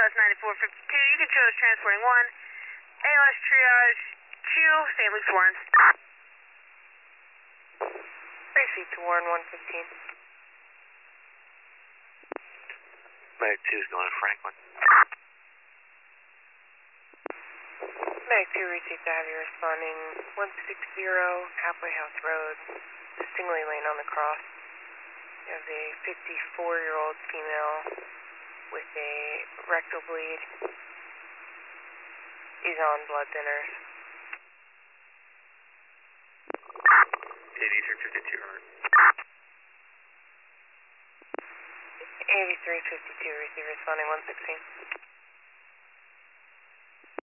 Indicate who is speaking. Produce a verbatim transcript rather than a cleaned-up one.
Speaker 1: S ninety-four fifty-two, you can show us transporting one. A L S triage Q, Saint Luke's Warren.
Speaker 2: Three feet to Warren one fifteen.
Speaker 3: Mag two is going to Franklin.
Speaker 2: Mag two received to have you responding one six zero, Halfway House Road, Stingley Lane on the cross. You have a fifty-four-year-old female with a rectal bleed. Is on blood thinners.
Speaker 3: eighty-three fifty-two, right?
Speaker 2: eighty-three fifty-two, receive responding one sixteen.